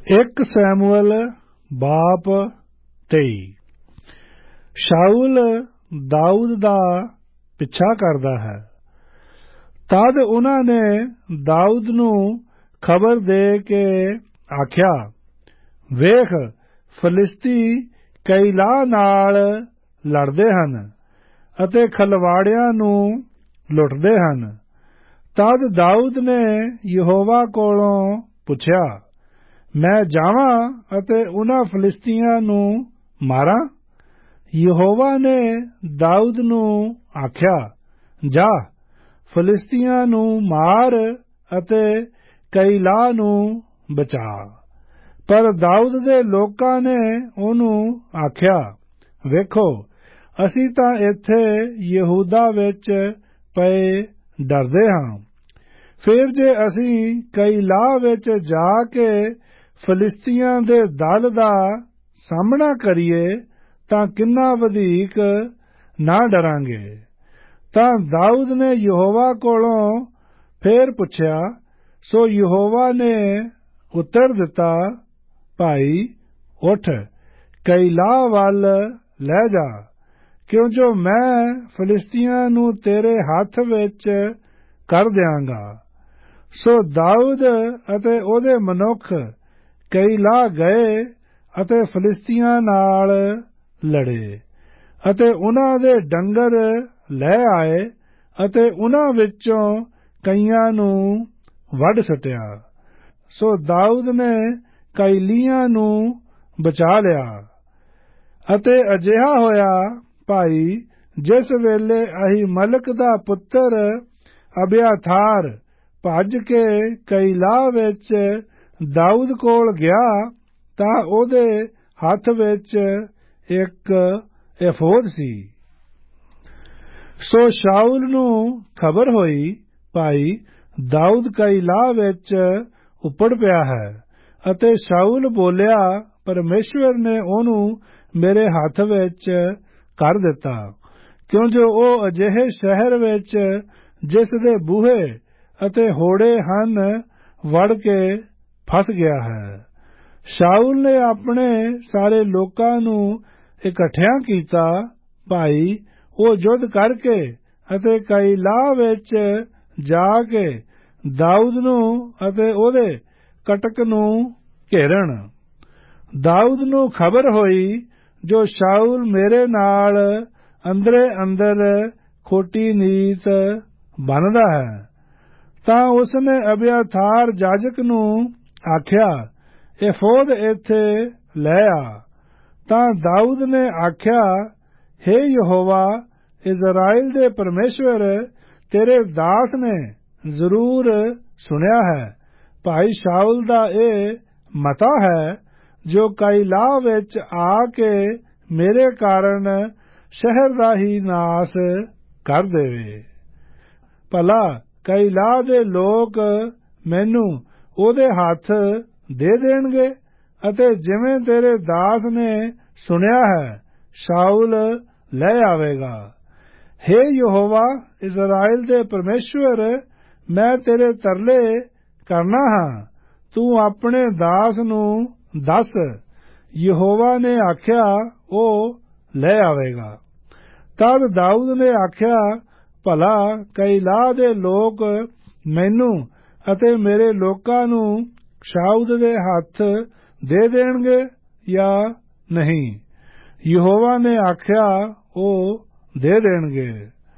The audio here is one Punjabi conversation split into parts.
1 ਸੈਮੂਅਲ ਬਾਪ 23। ਸ਼ਾਊਲ ਦਾਊਦ ਦਾ ਪਿੱਛਾ ਕਰਦਾ ਹੈ। ਤਦ ਉਹਨਾਂ ਨੇ ਦਾਊਦ ਨੂੰ ਖਬਰ ਦੇ ਕੇ ਆਖਿਆ, ਵੇਖ, ਫਲਿਸਤੀ ਕੈਲਾ ਨਾਲ ਲੜਦੇ ਹਨ ਅਤੇ ਖਲਵਾੜਿਆਂ ਨੂੰ ਲੁੱਟਦੇ ਹਨ। ਤਦ ਦਾਊਦ ਨੇ ਯਹੋਵਾ ਕੋਲੋਂ ਪੁੱਛਿਆ, ਮੈਂ ਜਾਵਾਂ ਅਤੇ ਉਹਨਾਂ ਫਲਿਸਤੀਆਂ ਨੂੰ ਮਾਰਾਂ? ਯਹੋਵਾ ਨੇ ਦਾਊਦ ਨੂੰ ਆਖਿਆ, ਜਾ, ਫਲਿਸਤੀਆਂ ਨੂੰ ਮਾਰ ਅਤੇ ਕੈਲਾ ਨੂੰ ਬਚਾ। ਪਰ ਦਾਊਦ ਦੇ ਲੋਕਾਂ ਨੇ ਉਹਨੂੰ ਆਖਿਆ, ਵੇਖੋ, ਅਸੀਂ ਤਾਂ ਇੱਥੇ ਯਹੂਦਾ ਵਿੱਚ ਪਏ ਡਰਦੇ ਹਾਂ। ਫਿਰ ਜੇ ਅਸੀਂ ਕੈਲਾ ਵਿੱਚ ਜਾ ਕੇ ਫਲਿਸਤੀਆਂ ਦੇ ਦਲ ਦਾ ਸਾਹਮਣਾ ਕਰੀਏ ਤਾਂ ਕਿੰਨਾ ਵਧੇਕ ਨਾ ਡਰਾਂਗੇ। ਤਾਂ ਦਾਊਦ ਨੇ ਯਹੋਵਾ ਕੋਲੋਂ ਫੇਰ ਪੁੱਛਿਆ, ਸੋ ਯਹੋਵਾ ਨੇ ਉੱਤਰ ਦਿੱਤਾ, ਭਾਈ ਉੱਠ, ਕੈਲਾ ਵੱਲ ਲੈ ਜਾ, ਕਿਉਂ ਜੋ ਮੈਂ ਫਲਿਸਤੀਆਂ ਨੂੰ ਤੇਰੇ ਹੱਥ ਵਿੱਚ ਕਰ ਦਿਆਂਗਾ। ਸੋ ਦਾਊਦ ਅਤੇ ਉਹਦੇ ਮਨੁੱਖ ਕੈਲਾ ਗਏ ਅਤੇ ਫਲਿਸਤੀਆਂ ਨਾਲ ਲੜੇ ਅਤੇ ਉਹਨਾਂ ਦੇ ਡੰਗਰ ਲੈ ਆਏ ਅਤੇ ਉਹਨਾਂ ਵਿੱਚੋਂ ਕਈਆਂ ਨੂੰ ਵੱਢ ਸੁੱਟਿਆ। ਸੋ ਦਾਊਦ ਨੇ ਕੈਲੀਆਂ ਨੂੰ ਬਚਾ ਲਿਆ। ਅਤੇ ਅਜਿਹਾ ਹੋਇਆ, ਭਾਈ, ਜਿਸ ਵੇਲੇ ਅਹੀਮਲਕ ਦਾ ਪੁੱਤਰ ਅਬਿਆਥਾਰ ਭੱਜ ਕੇ ਕੈਲਾ ਵਿੱਚ ਦਾਊਦ ਕੋਲ ਗਿਆ ਤਾਂ ਉਹਦੇ ਹੱਥ ਵਿੱਚ ਇੱਕ ਏਫੋਦ ਸੀ। ਸੋ ਸ਼ਾਊਲ ਨੂੰ ਖਬਰ ਹੋਈ, ਭਾਈ, ਦਾਊਦ ਕੈਲਾ ਵਿੱਚ ਉੱਪੜ ਪਿਆ ਹੈ। ਅਤੇ ਸ਼ਾਊਲ ਬੋਲਿਆ, ਪਰਮੇਸ਼ਵਰ ਨੇ ਉਹਨੂੰ ਮੇਰੇ ਹੱਥ ਵਿੱਚ ਕਰ ਦਿੱਤਾ, ਕਿਉਂ ਜੋ ਉਹ ਅਜਿਹੇ ਸ਼ਹਿਰ ਵਿੱਚ ਜਿਸ ਦੇ ਬੂਹੇ ਅਤੇ ਹੋੜੇ ਹਨ ਵੜ ਕੇ ਫਸ ਗਿਆ ਹੈ। ਸ਼ਾਊਲ ਨੇ ਆਪਣੇ ਸਾਰੇ ਲੋਕਾਂ ਨੂੰ ਇਕੱਠਿਆਂ ਕੀਤਾ, ਭਾਈ, ਉਹ ਯੁੱਧ ਕਰਕੇ ਅਤੇ ਕੈਲਾ ਵਿੱਚ ਜਾ ਕੇ ਦਾਊਦ ਨੂੰ ਅਤੇ ਉਹਦੇ ਕਟਕ ਨੂੰ ਘੇਰਨ। ਦਾਊਦ ਨੂੰ ਖਬਰ ਹੋਈ ਜੋ ਸ਼ਾਊਲ ਮੇਰੇ ਨਾਲ ਅੰਦਰੇ ਅੰਦਰ ਖੋਟੀ ਨੀਤ ਬੰਨ੍ਹਦਾ ਹੈ। ਤਾਂ ਉਸਨੇ ਅਬਿਆਥਾਰ ਜਾਜਕ ਨੂੰ ਆਖਿਆ, ਏਫੋਦ ਇੱਥੇ ਲੈ ਆ। ਤਾਂ ਦਾਊਦ ਨੇ ਆਖਿਆ, ਹੇ ਯਹੋਵਾ, ਇਜ਼ਰਾਈਲ ਦੇ ਪਰਮੇਸ਼ਵਰ, ਤੇਰੇ ਦਾਸ ਨੇ ਜ਼ਰੂਰ ਸੁਣਿਆ ਹੈ। ਭਾਈ ਸ਼ਾਊਲ ਦਾ ਇਹ ਮਤਾ ਹੈ ਜੋ ਕੈਲਾ ਵਿੱਚ ਆ ਕੇ ਮੇਰੇ ਕਾਰਨ ਸ਼ਹਿਰ ਦਾ ਹੀ ਨਾਸ ਕਰ ਦੇਵੇ। ਭਲਾ ਕੈਲਾ ਦੇ ਲੋਕ ਮੈਨੂੰ ਉਹਦੇ ਹੱਥ ਦੇ ਦੇਣਗੇ ਅਤੇ ਜਿਵੇਂ ਤੇਰੇ ਦਾਸ ਨੇ ਸੁਣਿਆ ਹੈ, ਸ਼ਾਊਲ ਲੈ ਆਵੇਗਾ। ਹੇ ਯਹੋਵਾ, ਇਜ਼ਰਾਈਲ ਦੇ ਪਰਮੇਸ਼ਵਰ, ਮੈਂ ਤੇਰੇ ਤਰਲੇ ਕਰਨਾ ਹਾਂ, ਤੂੰ ਆਪਣੇ ਦਾਸ ਨੂੰ ਦੱਸ। ਯਹੋਵਾ ਨੇ ਆਖਿਆ, ਉਹ ਲੈ ਆਵੇਗਾ। ਤਦ ਦਾਊਦ ਨੇ ਆਖਿਆ, ਭਲਾ ਕੈਲਾ ਦੇ ਲੋਕ ਮੈਨੂੰ ਅਤੇ ਮੇਰੇ ਲੋਕਾਂ ਨੂੰ ਸ਼ਾਊਲ ਦੇ ਹੱਥ ਦੇ ਦੇਣਗੇ ਜਾਂ ਨਹੀਂ? ਯਹੋਵਾ ਨੇ ਆਖਿਆ, ਉਹ ਦੇ ਦੇਣਗੇ।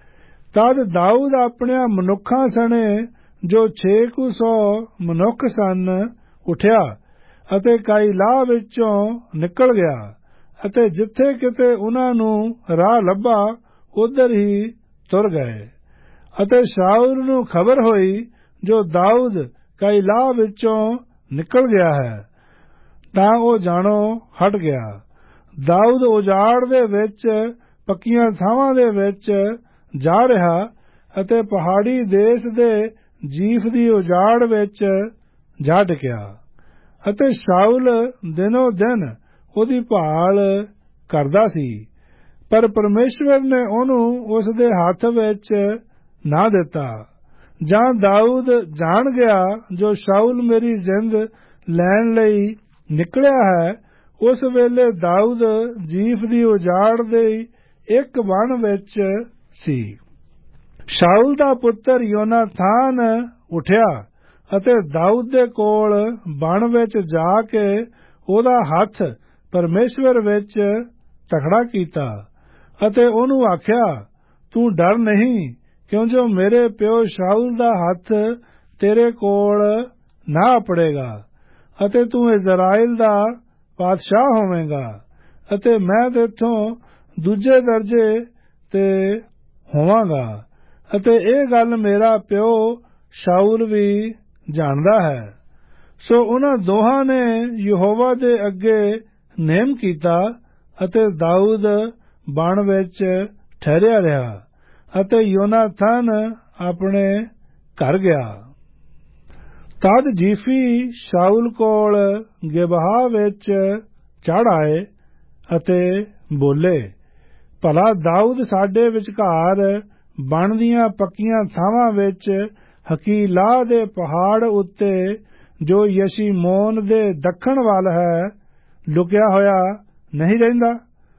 ਤਦ ਦਾਊਦ ਆਪਣਿਆਂ ਮਨੁੱਖਾਂ ਸਣੇ ਜੋ 600 ਮਨੁੱਖ ਸਨ ਉੱਠਿਆ ਅਤੇ ਕੈਲਾ ਵਿੱਚੋਂ ਨਿਕਲ ਗਿਆ ਅਤੇ ਜਿੱਥੇ ਕਿਤੇ ਉਹਨਾਂ ਨੂੰ ਰਾਹ ਲੱਭਾ ਉੱਧਰ ਹੀ ਤੁਰ ਗਏ। ਅਤੇ ਸ਼ਾਊਲ ਨੂੰ ਖਬਰ ਹੋਈ ਜੋ ਦਾਊਦ ਕੈਲਾ ਵਿੱਚੋਂ ਨਿਕਲ ਗਿਆ ਹੈ, ਤਾਂ ਉਹ ਜਾਣੋ ਹਟ ਗਿਆ। ਦਾਊਦ ਉਜਾੜ ਦੇ ਵਿੱਚ ਪੱਕੀਆਂ ਥਾਵਾਂ ਦੇ ਵਿੱਚ ਜਾ ਰਿਹਾ ਅਤੇ ਪਹਾੜੀ ਦੇਸ਼ ਦੇ ਜੀਫ ਦੀ ਉਜਾੜ ਵਿੱਚ ਜਾ ਟਿਕਿਆ। ਅਤੇ ਸ਼ਾਊਲ ਦਿਨੋ ਦਿਨ ਉਹਦੀ ਭਾਲ ਕਰਦਾ ਸੀ, ਪਰ ਪਰਮੇਸ਼ਵਰ ਨੇ ਉਹਨੂੰ ਉਸ ਦੇ ਹੱਥ ਵਿੱਚ ਨਾ ਦਿੱਤਾ। ਜਾਂ ਦਾਊਦ ਜਾਣ ਗਿਆ ਜੋ ਸ਼ਾਊਲ ਮੇਰੀ ਜਿੰਦ ਲੈਣ ਲਈ ਨਿਕਲਿਆ ਹੈ, ਉਸ ਵੇਲੇ ਦਾਊਦ ਜੀਫ ਦੀ ਉਜਾੜ ਦੇ ਇੱਕ ਵਣ ਵਿੱਚ ਸੀ। ਸ਼ਾਊਲ ਦਾ ਪੁੱਤਰ ਯੋਨਾਥਾਨ ਉੱਠਿਆ ਅਤੇ ਦਾਊਦ ਦੇ ਕੋਲ ਬਣ ਵਿੱਚ ਜਾ ਕੇ ਉਹਦਾ ਹੱਥ ਪਰਮੇਸ਼ਵਰ ਵਿੱਚ ਤਕੜਾ ਕੀਤਾ ਅਤੇ ਉਹਨੂੰ ਆਖਿਆ, ਤੂੰ ਡਰ ਨਹੀਂ, ਕਿਉਂ ਜੋ ਮੇਰੇ ਪਿਓ ਸ਼ਾਊਲ ਦਾ ਹੱਥ ਤੇਰੇ ਕੋਲ ਨਾ ਅਪੜੇਗਾ ਅਤੇ ਤੂੰ ਇਜ਼ਰਾਈਲ ਦਾ ਪਾਤਸ਼ਾਹ ਹੋਵੇਂਗਾ ਅਤੇ ਮੈਂ ਤੇਥੋਂ ਦੂਜੇ ਦਰਜੇ ਤੇ ਹੋਵਾਂਗਾ ਅਤੇ ਇਹ ਗੱਲ ਮੇਰਾ ਪਿਓ ਸ਼ਾਊਲ ਵੀ ਜਾਣਦਾ ਹੈ। ਸੋ ਉਹਨਾਂ ਦੋਹਾਂ ਨੇ ਯਹੋਵਾ ਦੇ ਅੱਗੇ ਨੇਮ ਕੀਤਾ ਅਤੇ ਦਾਊਦ ਬਣ ਵਿੱਚ ਠਹਿਰਿਆ ਰਿਹਾ ਅਤੇ ਯੋਨਾਥਨ ਆਪਣੇ ਘਰ ਗਿਆ। ਤਦ ਜੀਫੀ ਸ਼ਾਊਲ ਕੋਲ ਗਿਬਹਾ ਵਿੱਚ ਚੜ੍ਹ ਆਏ ਅਤੇ ਬੋਲੇ, ਭਲਾ ਦਾਊਦ ਸਾਡੇ ਵਿਚਕਾਰ ਬਣ ਦੀਆਂ ਪੱਕੀਆਂ ਥਾਵਾਂ ਵਿੱਚ ਹਕੀਲਾ ਦੇ ਪਹਾੜ ਉੱਤੇ ਜੋ ਯਸ਼ੀਮੋਨ ਦੇ ਦੱਖਣ ਵੱਲ ਹੈ ਲੁਕਿਆ ਹੋਇਆ ਨਹੀਂ ਰਹਿੰਦਾ।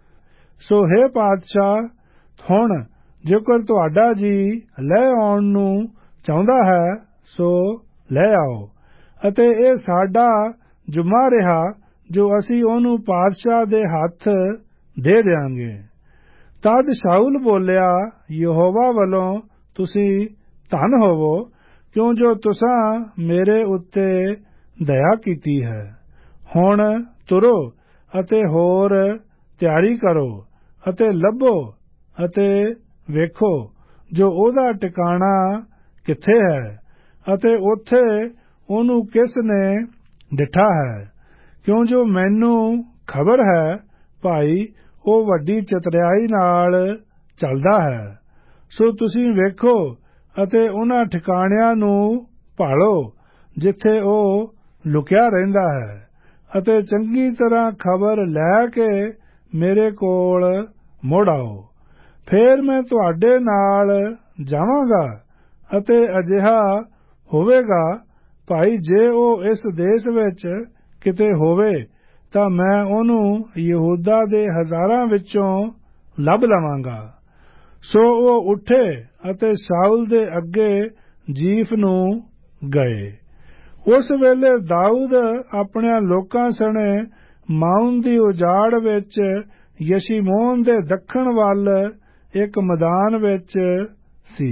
ਸੋ ਹੇ ਪਾਤਸ਼ਾਹ, ਹੁਣ ਜੇਕਰ ਤੁਹਾਡਾ ਜੀ ਲੈ ਆਉਣ ਨੂੰ ਚਾਹੁੰਦਾ ਹੈ ਸੋ ਲੈ ਆਓ ਅਤੇ ਇਹ ਸਾਡਾ ਜੁਮਾ ਰਿਹਾ ਜੋ ਅਸੀਂ ਉਹਨੂੰ ਪਾਤਸ਼ਾਹ ਦੇ ਹੱਥ ਦੇ ਦਿਆਂਗੇ। ਤਦ ਸ਼ਾਊਲ ਬੋਲਿਆ, ਯਹੋਵਾ ਵੱਲੋਂ ਤੁਸੀਂ ਧੰਨ ਹੋਵੋ, ਕਿਉਂ ਜੋ ਤੁਸਾਂ ਮੇਰੇ ਉੱਤੇ ਦਇਆ ਕੀਤੀ ਹੈ। ਹੁਣ ਤੁਰੋ ਅਤੇ ਹੋਰ ਤਿਆਰੀ ਕਰੋ ਅਤੇ ਲੱਭੋ ਅਤੇ ਵੇਖੋ ਜੋ ਉਹਦਾ ਟਿਕਾਣਾ ਕਿੱਥੇ ਹੈ ਅਤੇ ਉੱਥੇ ਉਹਨੂੰ ਕਿਸ ਨੇ ਡਿੱਠਾ ਹੈ, ਕਿਉਂ ਜੋ ਮੈਨੂੰ ਖਬਰ ਹੈ ਭਾਈ ਉਹ ਵੱਡੀ ਚਤੁਰਿਆਈ ਨਾਲ ਚੱਲਦਾ ਹੈ। ਸੋ ਤੁਸੀਂ ਵੇਖੋ ਅਤੇ ਉਹਨਾਂ ਠਿਕਾਣਿਆਂ ਨੂੰ ਭਾਲੋ ਜਿੱਥੇ ਉਹ ਲੁਕਿਆ ਰਹਿੰਦਾ ਹੈ ਅਤੇ ਚੰਗੀ ਤਰ੍ਹਾਂ ਖਬਰ ਲੈ ਕੇ ਮੇਰੇ ਕੋਲ ਮੁੜ ਆਓ। ਫੇਰ ਮੈਂ ਤੁਹਾਡੇ ਨਾਲ ਜਾਵਾਂਗਾ ਅਤੇ ਅਜਿਹਾ ਹੋਵੇਗਾ ਭਾਈ ਜੇ ਉਹ ਇਸ ਦੇਸ਼ ਵਿੱਚ ਕਿਤੇ ਹੋਵੇ ਤਾਂ ਮੈਂ ਉਹਨੂੰ ਯਹੂਦਾ ਦੇ ਹਜ਼ਾਰਾਂ ਵਿੱਚੋਂ ਲੱਭ ਲਵਾਂਗਾ। ਸੋ ਉਹ ਉੱਠੇ ਅਤੇ ਸ਼ਾਊਲ ਦੇ ਅੱਗੇ ਜੀਫ ਨੂੰ ਗਏ। ਉਸ ਵੇਲੇ ਦਾਊਦ ਆਪਣਿਆਂ ਲੋਕਾਂ ਸਣੇ ਮਾਉਨ ਦੀ ਉਜਾੜ ਵਿੱਚ ਯਸ਼ੀਮੋਨ ਦੇ ਦੱਖਣ ਵੱਲ ਇੱਕ ਮੈਦਾਨ ਵਿੱਚ ਸੀ।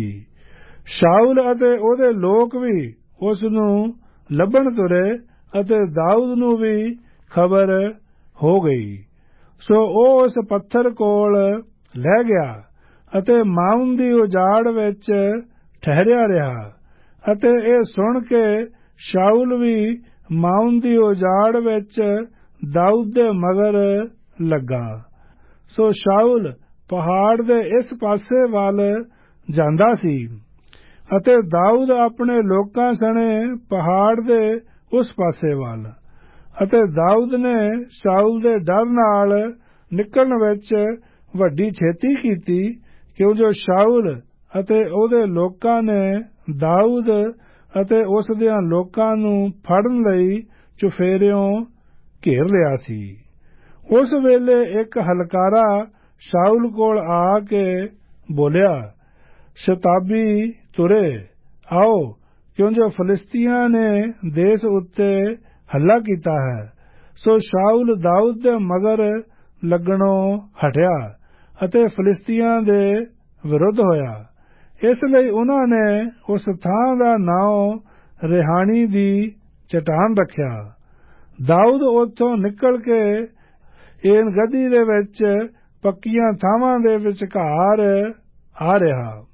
ਸ਼ਾਊਲ ਅਤੇ ਉਹਦੇ ਲੋਕ ਵੀ ਉਸ ਨੂੰ ਲੱਭਣ ਤੁਰੇ ਅਤੇ ਦਾਊਦ ਨੂੰ ਵੀ ਖਬਰ ਹੋ ਗਈ। ਸੋ ਉਹ ਉਸ ਪੱਥਰ ਕੋਲ ਲੈ ਗਿਆ ਅਤੇ ਮਾਉਨ ਦੀ ਉਜਾੜ ਵਿੱਚ ਠਹਿਰਿਆ ਰਿਹਾ ਅਤੇ ਇਹ ਸੁਣ ਕੇ ਸ਼ਾਊਲ ਵੀ ਮਾਉਨ ਦੀ ਉਜਾੜ ਵਿੱਚ ਦਾਊਦ ਦੇ ਮਗਰ ਲੱਗਾ। ਸੋ ਸ਼ਾਊਲ ਪਹਾੜ ਦੇ ਇਸ ਪਾਸੇ ਵੱਲ ਜਾਂਦਾ ਸੀ ਅਤੇ ਦਾਊਦ ਆਪਣੇ ਲੋਕਾਂ ਸਣੇ ਪਹਾੜ ਦੇ ਉਸ ਪਾਸੇ ਵੱਲ। ਅਤੇ ਦਾਊਦ ਨੇ ਸ਼ਾਊਲ ਦੇ ਡਰ ਨਾਲ ਨਿਕਲਣ ਵਿੱਚ ਵੱਡੀ ਛੇਤੀ ਕੀਤੀ, ਕਿਉਂ ਜੋ ਸ਼ਾਊਲ ਅਤੇ ਉਹਦੇ ਲੋਕਾਂ ਨੇ ਦਾਊਦ ਅਤੇ ਉਸ ਦੇ ਲੋਕਾਂ ਨੂੰ ਫੜਨ ਲਈ ਚੁਫੇਰਿਓਂ ਘੇਰ ਲਿਆ ਸੀ। ਉਸ ਵੇਲੇ ਇੱਕ ਹਲਕਾਰਾ ਸ਼ਾਊਲ ਕੋਲ ਆ ਕੇ ਬੋਲਿਆ, ਸ਼ਤਾਬੀ ਤੁਰੇ ਆਓ, ਕਿਉਂ ਜੋ ਫਲਿਸਤੀਆਂ ਨੇ ਦੇਸ਼ ਉੱਤੇ ਹੱਲਾ ਕੀਤਾ ਹੈ। ਸੋ ਸ਼ਾਊਲ ਦਾਊਦ ਦੇ ਮਗਰ ਲੱਗਣੋਂ ਹਟਿਆ ਅਤੇ ਫਲਿਸਤੀਆਂ ਦੇ ਵਿਰੁੱਧ ਹੋਇਆ। ਇਸ ਲਈ ਉਹਨਾਂ ਨੇ ਉਸ ਥਾਂ ਦਾ ਨਾਮ ਰਿਹਾਣੀ ਦੀ ਚਟਾਨ ਰੱਖਿਆ। ਦਾਊਦ ਉੱਥੋਂ ਨਿਕਲ ਕੇ ਏਨ ਗਦੀ ਦੇ ਵਿੱਚ ਪੱਕੀਆਂ ਥਾਵਾਂ ਦੇ ਵਿਚਕਾਰ ਆ ਰਿਹਾ।